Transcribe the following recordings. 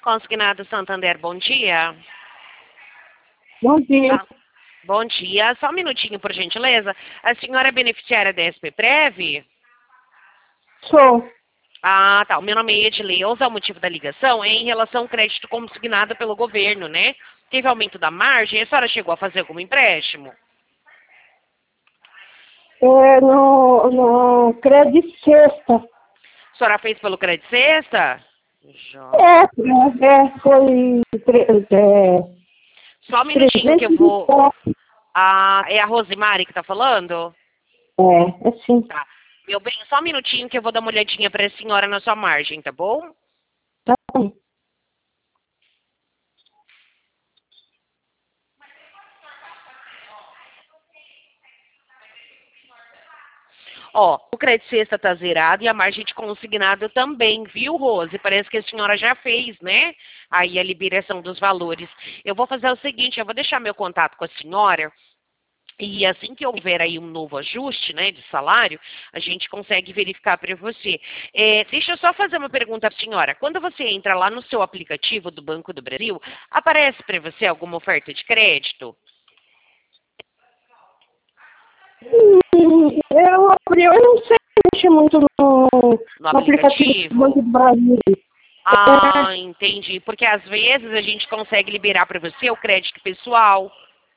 Consignado Santander, bom dia. Bom dia. Bom dia. Só um minutinho, por gentileza. A senhora é beneficiária da SPPrev? Sou. Ah, tá. O meu nome é Edileuza. O motivo da ligação é em relação ao crédito consignado pelo governo, né? Teve aumento da margem. A senhora chegou a fazer algum empréstimo? No Crédito Sexta. A senhora fez pelo Crédito Sexta? Foi Só um minutinho que eu 300 e vou... pouco. Ah, é a Rosemary que tá falando? Assim. Tá. Meu bem, só um minutinho que eu vou dar uma olhadinha pra senhora na sua margem, tá bom? Tá bom. Ó, o crédito sexta tá zerado e a margem de consignado também, viu, Rose? Parece que a senhora já fez, né? Aí a liberação dos valores. Eu vou fazer o seguinte, eu vou deixar meu contato com a senhora. E assim que houver aí um novo ajuste, né, de salário, a gente consegue verificar para você. Deixa eu só fazer uma pergunta para a senhora. Quando você entra lá no seu aplicativo do Banco do Brasil, aparece para você alguma oferta de crédito? Eu não sei mexer muito no No aplicativo do Banco aplicativo? do Brasil. Ah, entendi. Porque às vezes a gente consegue liberar para você o crédito pessoal.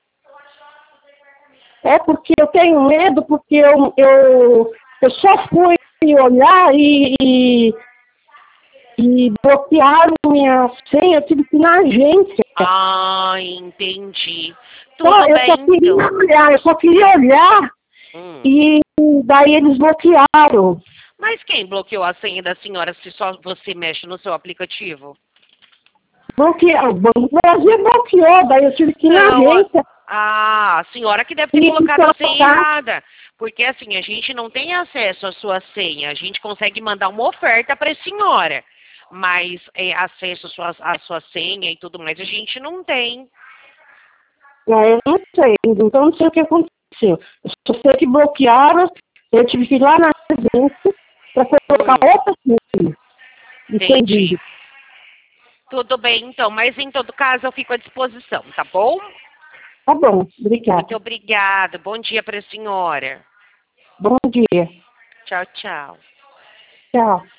É porque eu tenho medo, porque eu só fui olhar e bloquearam minha senha, eu tive que ir na agência. Ah, entendi. Só, Tudo eu só bem, queria então. olhar, eu só queria olhar e daí eles bloquearam. Mas quem bloqueou a senha da senhora se só você mexe no seu aplicativo? Bloquearam, o Banco do Brasil bloqueou, daí eu tive que ir na Não, agência a senhora que deve ter e colocado a senha colocar. errada. Porque assim, a gente não tem acesso à sua senha. A gente consegue mandar uma oferta para a senhora. Mas acesso à sua senha e tudo mais, a gente não tem. Eu não sei, então não sei o que aconteceu. Eu só sei que bloquearam, eu tive que ir lá na agência para colocar outra senha. Entendi. Entendi. Tudo bem, então. Mas em todo caso, eu fico à disposição, tá bom? Tá bom, obrigada. Muito obrigada. Bom dia para a senhora. Bom dia. Tchau, tchau. Tchau.